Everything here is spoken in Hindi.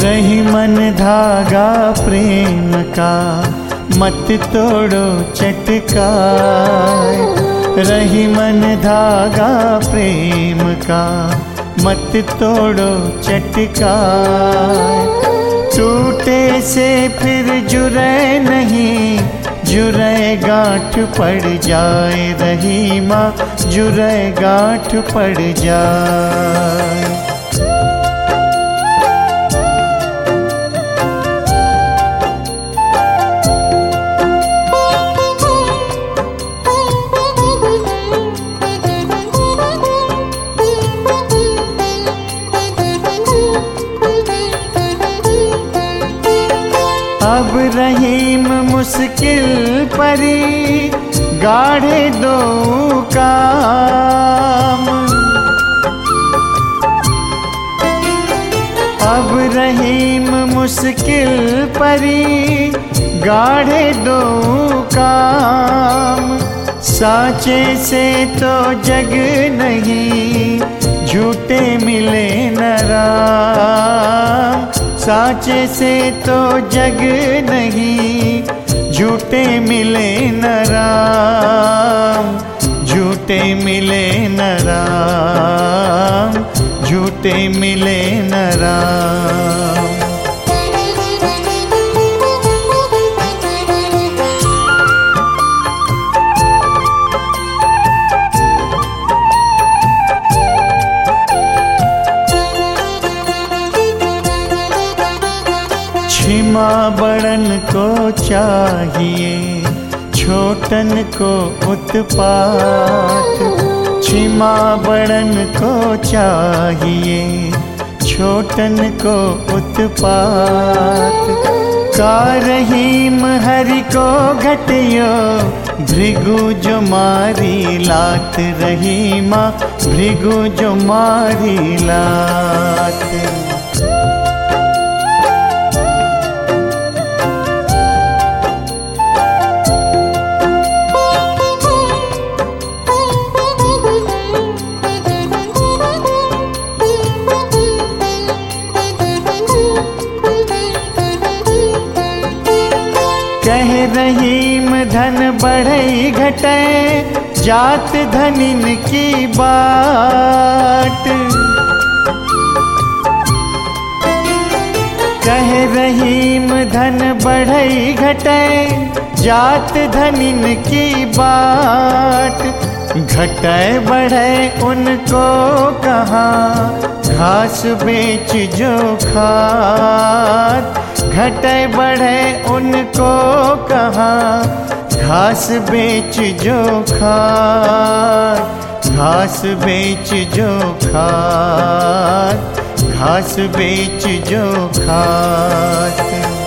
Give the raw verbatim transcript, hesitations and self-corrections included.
रही मन धागा प्रेम का, मत तोड़ो चटकाए। रही मन धागा प्रेम का, मत तोड़ो चटकाए। टूटे से फिर जुड़े नहीं, जुड़े गांठ पड़ जाए। रही माँ जुड़े गांठ पड़ जाए। अब रहीम मुश्किल परी, गाढ़े दो काम। अब रहीम मुश्किल परी, गाढ़े दो काम। साचे से तो जग नहीं, झूठे मिले न राम। साचे से तो जग नहीं, झूठे मिले न राम। झूठे मिले न राम, झूठे मिले न राम। क्षमा बड़न को चाहिए, छोटन को उत्पात। क्षमा बड़न को चाहिए, छोटन को उत्पात। का रहीम हरि को घटियो, भृगु जो मारी लात। रहीमा भृगु जो मारी लात। कह रहीम धन बढ़ई घटे, जात धनिन की बाट। कह रहीम धन बढ़ई घटे, जात धनिन की बाट। घटे बढ़े उनको कहाँ, घास बेच जो खात। घटे बढ़े उनको कहाँ, घास बेच जो खात। घास बेच जो खात, घास बेच जो खात।